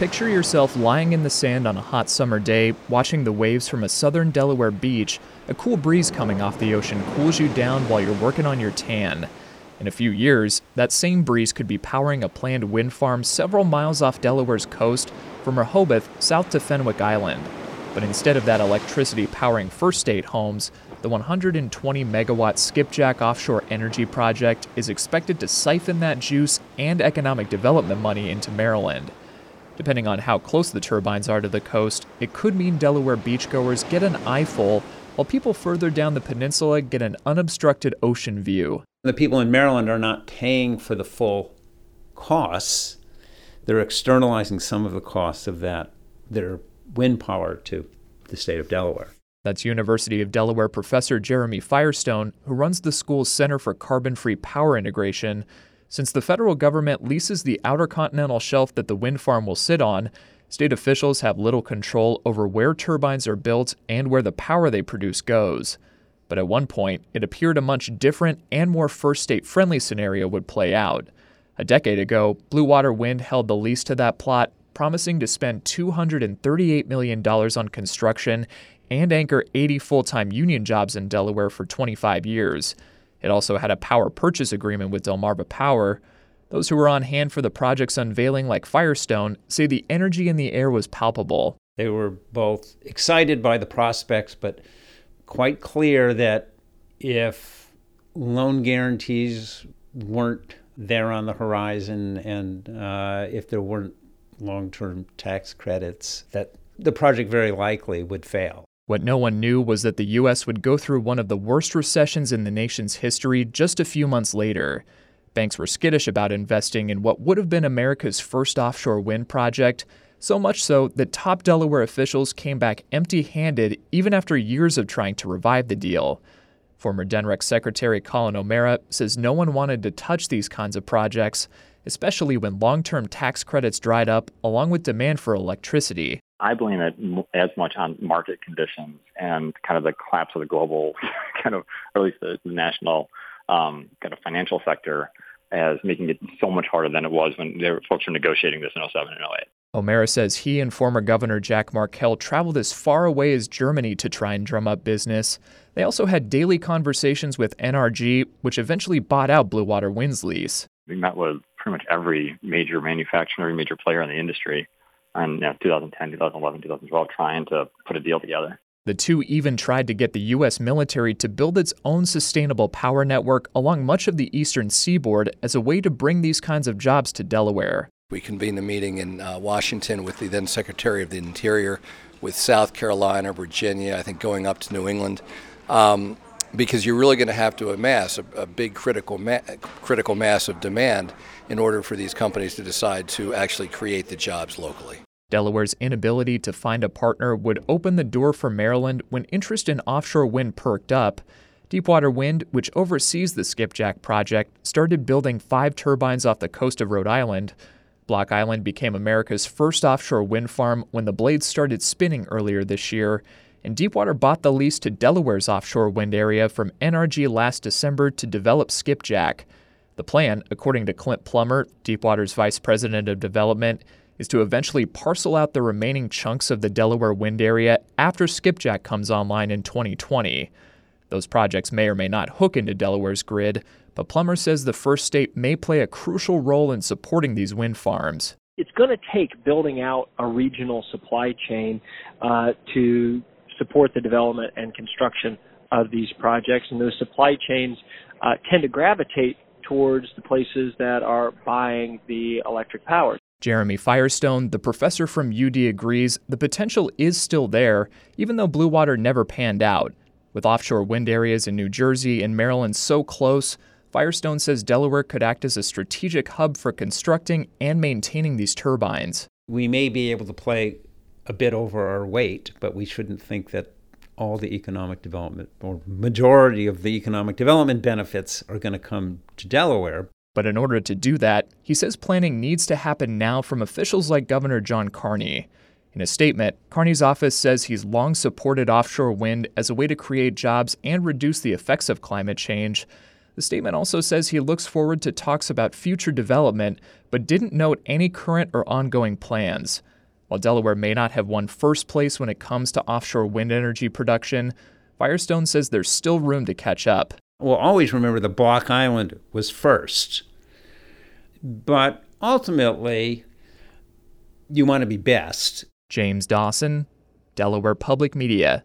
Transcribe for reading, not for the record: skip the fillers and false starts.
Picture yourself lying in the sand on a hot summer day, watching the waves from a southern Delaware beach. A cool breeze coming off the ocean cools you down while you're working on your tan. In a few years, that same breeze could be powering a planned wind farm several miles off Delaware's coast from Rehoboth south to Fenwick Island. But instead of that electricity powering First State homes, the 120-megawatt Skipjack offshore energy project is expected to siphon that juice and economic development money into Maryland. Depending on how close the turbines are to the coast, it could mean Delaware beachgoers get an eyeful, while people further down the peninsula get an unobstructed ocean view. The people in Maryland are not paying for the full costs. They're externalizing some of the costs of their wind power to the state of Delaware. That's University of Delaware professor Jeremy Firestone, who runs the school's Center for Carbon-Free Power Integration. Since the federal government leases the outer continental shelf that the wind farm will sit on, state officials have little control over where turbines are built and where the power they produce goes. But at one point, it appeared a much different and more First State-friendly scenario would play out. A decade ago, Blue Water Wind held the lease to that plot, promising to spend $238 million on construction and anchor 80 full-time union jobs in Delaware for 25 years. It also had a power purchase agreement with Delmarva Power. Those who were on hand for the project's unveiling, like Firestone, say the energy in the air was palpable. They were both excited by the prospects, but quite clear that if loan guarantees weren't there on the horizon and if there weren't long-term tax credits, that the project very likely would fail. What no one knew was that the U.S. would go through one of the worst recessions in the nation's history just a few months later. Banks were skittish about investing in what would have been America's first offshore wind project, so much so that top Delaware officials came back empty-handed even after years of trying to revive the deal. Former DENREC Secretary Colin O'Mara says no one wanted to touch these kinds of projects, especially when long-term tax credits dried up along with demand for electricity. I blame it as much on market conditions and kind of the collapse of the global kind of, or at least the national kind of financial sector as making it so much harder than it was when folks were negotiating this in 2007 and 2008. O'Mara says he and former Governor Jack Markell traveled as far away as Germany to try and drum up business. They also had daily conversations with NRG, which eventually bought out Blue Water Wind's lease. We met with pretty much every major manufacturer, every major player in the industry in 2010, 2011, 2012, trying to put a deal together. The two even tried to get the U.S. military to build its own sustainable power network along much of the eastern seaboard as a way to bring these kinds of jobs to Delaware. We convened a meeting in Washington with the then Secretary of the Interior, with South Carolina, Virginia, I think going up to New England, because you're really going to have to amass a big critical mass of demand in order for these companies to decide to actually create the jobs locally. Delaware's inability to find a partner would open the door for Maryland when interest in offshore wind perked up. Deepwater Wind, which oversees the Skipjack project, started building 5 turbines off the coast of Rhode Island. Block Island became America's first offshore wind farm when the blades started spinning earlier this year, and Deepwater bought the lease to Delaware's offshore wind area from NRG last December to develop Skipjack. The plan, according to Clint Plummer, Deepwater's vice president of development, is to eventually parcel out the remaining chunks of the Delaware wind area after Skipjack comes online in 2020. Those projects may or may not hook into Delaware's grid, but Plummer says the First State may play a crucial role in supporting these wind farms. It's going to take building out a regional supply chain to support the development and construction of these projects, and those supply chains tend to gravitate towards the places that are buying the electric power. Jeremy Firestone, the professor from UD, agrees the potential is still there, even though Blue Water never panned out. With offshore wind areas in New Jersey and Maryland so close, Firestone says Delaware could act as a strategic hub for constructing and maintaining these turbines. We may be able to play a bit over our weight, but we shouldn't think that all the economic development or majority of the economic development benefits are going to come to Delaware. But in order to do that, he says planning needs to happen now from officials like Governor John Carney. In a statement, Carney's office says he's long supported offshore wind as a way to create jobs and reduce the effects of climate change. The statement also says he looks forward to talks about future development, but didn't note any current or ongoing plans. While Delaware may not have won first place when it comes to offshore wind energy production, Firestone says there's still room to catch up. We'll always remember that Block Island was first. But ultimately, you want to be best. James Dawson, Delaware Public Media.